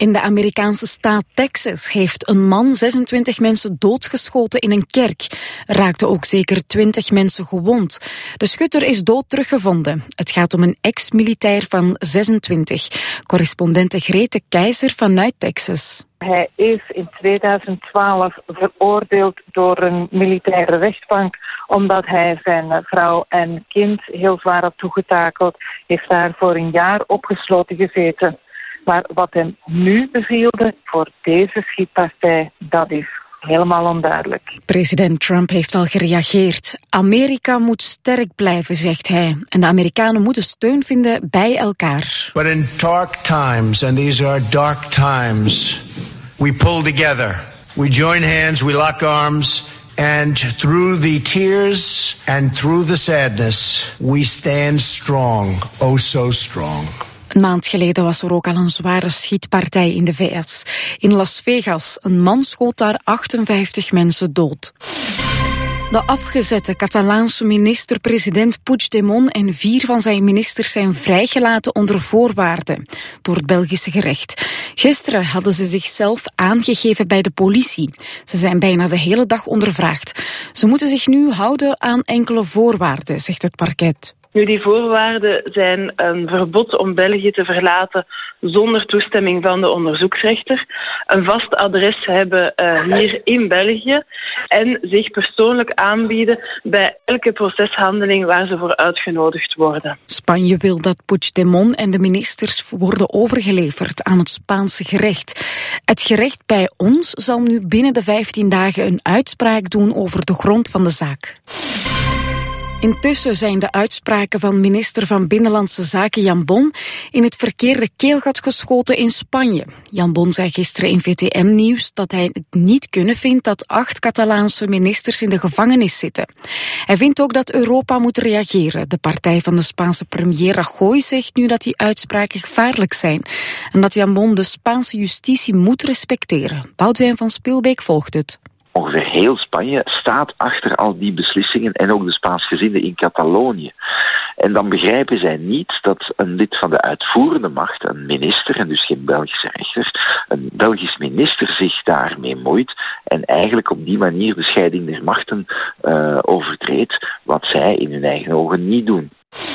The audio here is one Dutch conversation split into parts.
In de Amerikaanse staat Texas heeft een man 26 mensen doodgeschoten in een kerk. Er raakten ook zeker 20 mensen gewond. De schutter is dood teruggevonden. Het gaat om een ex-militair van 26. Correspondente Grete Keizer vanuit Texas. Hij is in 2012 veroordeeld door een militaire rechtbank omdat hij zijn vrouw en kind heel zwaar had toegetakeld. Heeft daarvoor een jaar opgesloten gezeten. Maar wat hem nu bezielde voor deze schietpartij, dat is helemaal onduidelijk. President Trump heeft al gereageerd. Amerika moet sterk blijven, zegt hij. En de Amerikanen moeten steun vinden bij elkaar. But in dark times, and these are dark times, we pull together. We join hands, we lock arms, and through the tears and through the sadness, we stand strong, oh so strong. Een maand geleden was er ook al een zware schietpartij in de VS. In Las Vegas, een man schoot daar 58 mensen dood. De afgezette Catalaanse minister-president Puigdemont en 4 van zijn ministers zijn vrijgelaten onder voorwaarden door het Belgische gerecht. Gisteren hadden ze zichzelf aangegeven bij de politie. Ze zijn bijna de hele dag ondervraagd. Ze moeten zich nu houden aan enkele voorwaarden, zegt het parket. Nu, die voorwaarden zijn een verbod om België te verlaten zonder toestemming van de onderzoeksrechter, een vast adres hebben hier in België en zich persoonlijk aanbieden bij elke proceshandeling waar ze voor uitgenodigd worden. Spanje wil dat Puigdemont en de ministers worden overgeleverd aan het Spaanse gerecht. Het gerecht bij ons zal nu binnen de 15 dagen een uitspraak doen over de grond van de zaak. Intussen zijn de uitspraken van minister van Binnenlandse Zaken Jan Bon in het verkeerde keelgat geschoten in Spanje. Jan Bon zei gisteren in VTM-nieuws dat hij het niet kunnen vindt dat 8 Catalaanse ministers in de gevangenis zitten. Hij vindt ook dat Europa moet reageren. De partij van de Spaanse premier Rajoy zegt nu dat die uitspraken gevaarlijk zijn en dat Jan Bon de Spaanse justitie moet respecteren. Boudewijn van Spielbeek volgt het. Ongeveer heel Spanje staat achter al die beslissingen en ook de Spaansgezinden in Catalonië. En dan begrijpen zij niet dat een lid van de uitvoerende macht, een minister en dus geen Belgische rechter, een Belgisch minister zich daarmee moeit en eigenlijk op die manier de scheiding der machten overtreedt, wat zij in hun eigen ogen niet doen.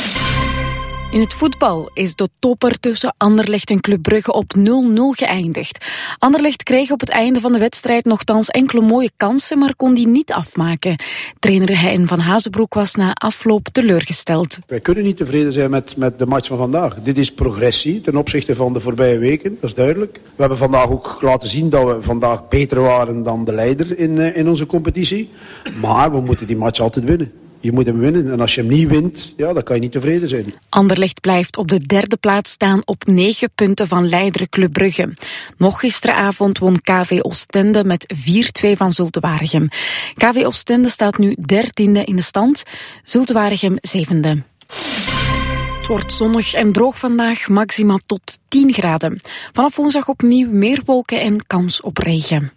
In het voetbal is de topper tussen Anderlecht en Club Brugge op 0-0 geëindigd. Anderlecht kreeg op het einde van de wedstrijd nogthans enkele mooie kansen, maar kon die niet afmaken. Trainer Hein van Hazenbroek was na afloop teleurgesteld. Wij kunnen niet tevreden zijn met de match van vandaag. Dit is progressie ten opzichte van de voorbije weken, dat is duidelijk. We hebben vandaag ook laten zien dat we vandaag beter waren dan de leider in onze competitie. Maar we moeten die match altijd winnen. Je moet hem winnen. En als je hem niet wint, ja, dan kan je niet tevreden zijn. Anderlecht blijft op de 3e plaats staan op 9 punten van leider Club Brugge. Nog gisteravond won KV Oostende met 4-2 van Zulte Waregem. KV Oostende staat nu 13e in de stand, Zulte Waregem 7e. Het wordt zonnig en droog vandaag, maxima tot 10 graden. Vanaf woensdag opnieuw meer wolken en kans op regen.